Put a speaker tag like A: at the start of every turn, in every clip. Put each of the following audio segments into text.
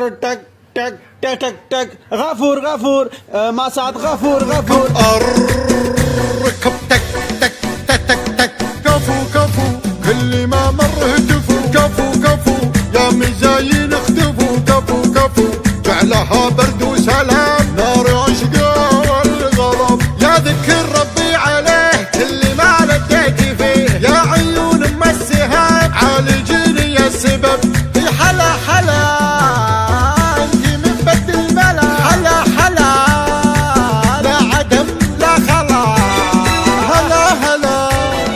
A: تك تك تك تك تك غفور غفور مع سعد غفور غفور
B: ركب تك تك تك تك تك كفو كفو كل ما مر هتفوا كفو كفو يا مزاين اختفوا كفو كفو جعلها برد وسلام نار عشقه والغضب يا ذكر ربي عليه كل ما لديت فيه يا عيون ام السهام عالجيني يا السبب حلا حلا انت من بد الملا حلا حلا لا عدم لا خلا هلا هلا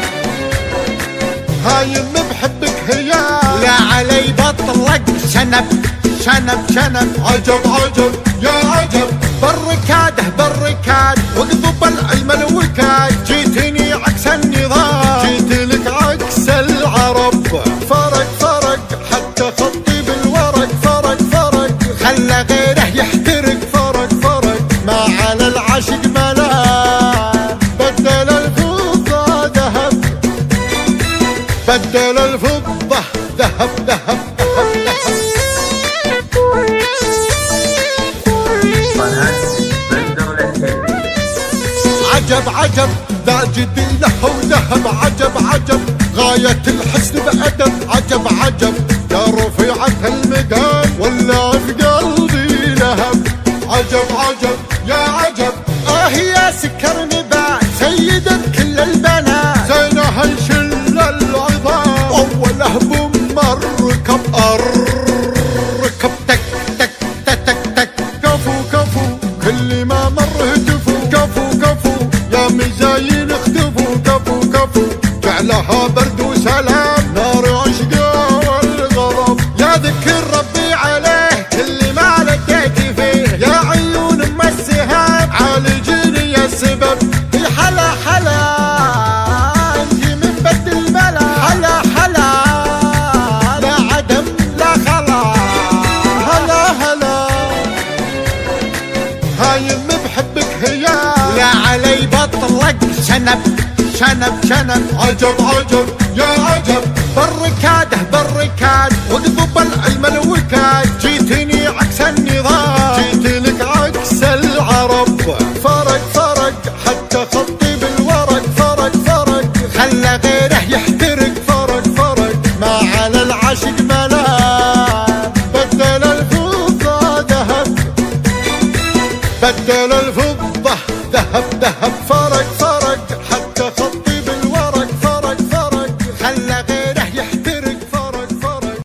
B: هايم بحبك هيا لا علي بطلق شنب شنب شنب عجب عجب يا عجب بالركاده بالركاد واقضب العلم الوكاد جيتني عكس النظام جيت لك عكس العرب فرق فرق حتى خطي بالورق فرق فرق خلى غيره يحترق فرق فرق ما على العاشق ملام بدل الفضة ذهب بدل الفضة ذهب ذهب عجب عجب ذا جدي له وذهب عجب عجب غاية الحسن بأدب عجب عجب يا رفيعة المقام ولا في قلبي لهب عجب عجب يا عجب يا سكر نبات سيدة كل البنات زينها الشل العظام أوله بمركب ركب تك تك تك تك تك كفو كفو كل ما مر هتفوا كفو كفو يا مزاين اختفوا كفو كفو جعلها برد وسلام نار عشقه والغضب يا ذكر ربي عليه كل ما لديت فيه يا عيون ام السهام عالجيني يا السبب حلا حلا انت من بد الملا حلا حلا لا عدم لا خلا هلا هلا هايم بحبك هيا لا علي بطلق شنب شنب شنب عجب عجب يا عجب بالركاده بالركاد واقضب العلم الوكاد جيتني عكس النظام جيت لك عكس العرب فرق فرق حتى خطي بالورق فرق فرق خلى غيره يحترق فرق فرق ما على العاشق ملام بدل الفضة ذهب بدل